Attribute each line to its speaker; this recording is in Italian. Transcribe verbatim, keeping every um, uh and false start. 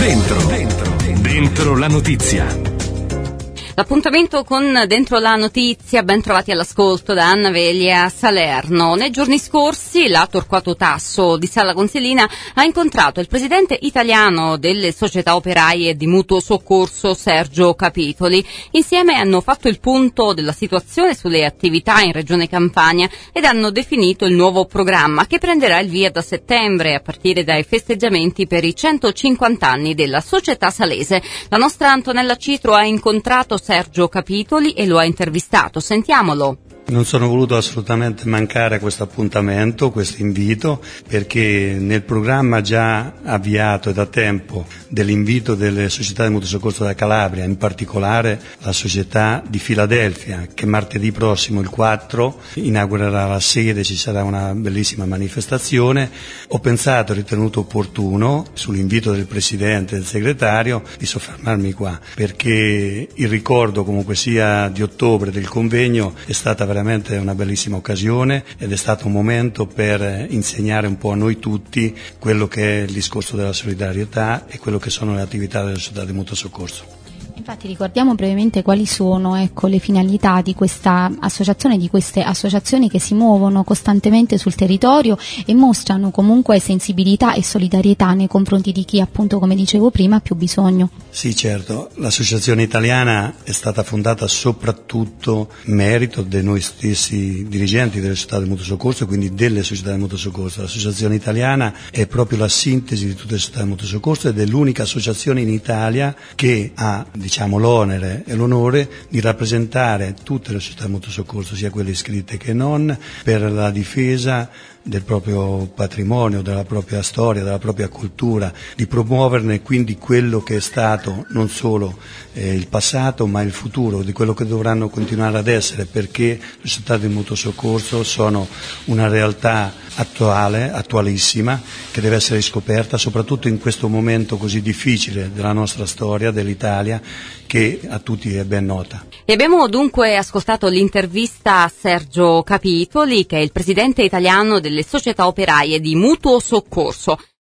Speaker 1: Dentro, dentro, dentro la notizia.
Speaker 2: L'appuntamento con Dentro la Notizia, ben trovati all'ascolto da Anna Velia Salerno. Nei giorni scorsi la Torquato Tasso di Sala Consilina ha incontrato il presidente italiano delle società operaie di mutuo soccorso Sergio Capitoli. Insieme hanno fatto il punto della situazione sulle attività in Regione Campania ed hanno definito il nuovo programma che prenderà il via da settembre a partire dai festeggiamenti per i centocinquanta anni della società salese. La nostra Antonella Citro ha incontrato Sergio Capitoli e lo ha intervistato. Sentiamolo.
Speaker 3: Non sono voluto assolutamente mancare a questo appuntamento, questo invito, perché nel programma già avviato da tempo dell'invito delle società di mutuo soccorso da Calabria, in particolare la società di Filadelfia, che martedì prossimo, il quattro, inaugurerà la sede, ci sarà una bellissima manifestazione, ho pensato, ritenuto opportuno, sull'invito del Presidente e del Segretario, di soffermarmi qua, perché il ricordo comunque sia di ottobre del convegno è stata veramente una bellissima occasione ed è stato un momento per insegnare un po' a noi tutti quello che è il discorso della solidarietà e quello che sono le attività delle società di mutuo soccorso.
Speaker 4: Infatti ricordiamo brevemente quali sono ecco, le finalità di questa associazione, di queste associazioni che si muovono costantemente sul territorio e mostrano comunque sensibilità e solidarietà nei confronti di chi, appunto, come dicevo prima, ha più bisogno.
Speaker 3: Sì, certo, l'associazione italiana è stata fondata soprattutto in merito dei noi stessi dirigenti delle società del mutuo soccorso e quindi delle società del mutuo soccorso. L'associazione italiana è proprio la sintesi di tutte le società del mutuo soccorso ed è l'unica associazione in Italia che ha, diciamo, l'onere e l'onore di rappresentare tutte le società di mutuo soccorso, sia quelle iscritte che non, per la difesa del proprio patrimonio, della propria storia, della propria cultura, di promuoverne quindi quello che è stato non solo eh, il passato ma il futuro, di quello che dovranno continuare ad essere, perché le società di mutuo soccorso sono una realtà attuale, attualissima, che deve essere riscoperta soprattutto in questo momento così difficile della nostra storia, dell'Italia, che a tutti è ben nota.
Speaker 2: E abbiamo dunque ascoltato l'intervista a Sergio Capitoli, che è il presidente italiano delle società operaie di mutuo soccorso.